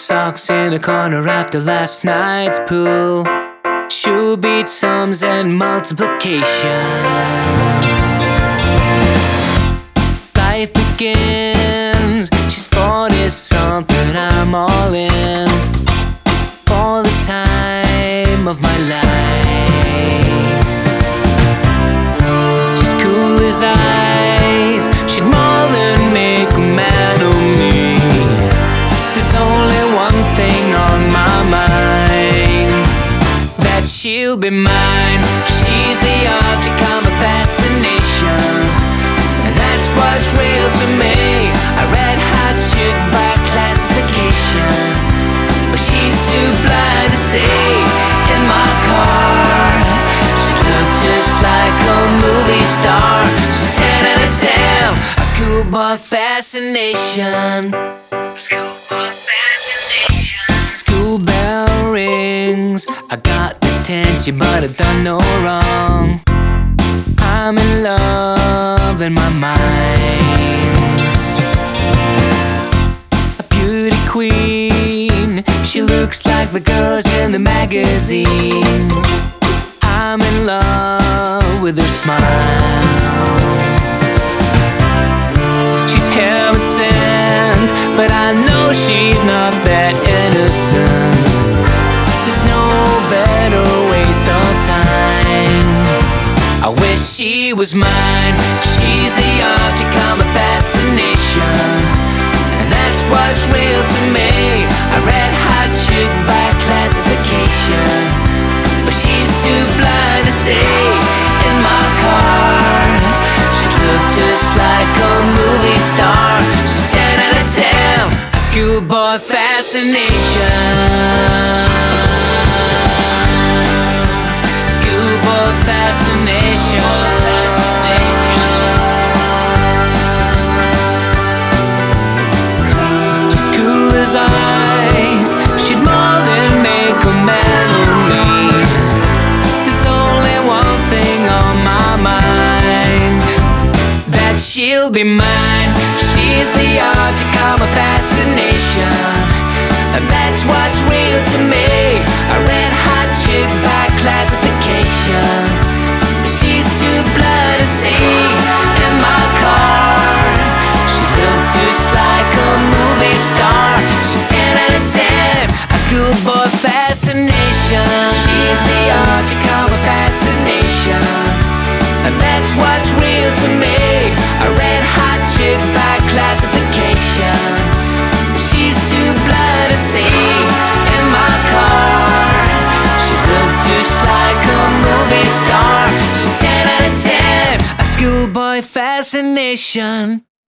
socks in a corner after last night's pool. She'll beat sums and multiplication. Life begins. She's 40-something, I'm all in. For the time of my life. She's cool as ice. She'd more than make a man of me. There's only one thing on my mind, that she'll be mine. She's the object of my fascination, and that's what's real to me. A red hot chick by classification, but she's too blind to see. In my car, she looked just like a movie star. She's 10 out of 10, a schoolboy fascination. School bell rings, I got detention but I've done no wrong. I'm in love in my mind. A beauty queen, she looks like the girls in the magazines. I'm in love with her smile. She's heaven sent, but I know she's not that innocent. There's no better waste of time. I wish she was mine. She's the object of my fascination, and that's what's real to me. A red hot chick by classification, but she's too blind to see. In my car, she looked just like a movie star. She's 10 out of 10, a schoolboy fascination. Schoolboy fascination. She's cool as ice. She'd more than make a man of me. There's only one thing on my mind, that she'll be mine. She's the object of my fascination, and that's what's real to me. A red hot chick by classification, but she's too blind to see. In my car, she looked just like a movie star. She's 10 out of 10, a schoolboy fascination. She's the object of my fascination, and that's what's real to me. A red hot chick by classification, she's too blind to see. In my car, she looked just like a movie star. She's 10 out of 10, a schoolboy fascination.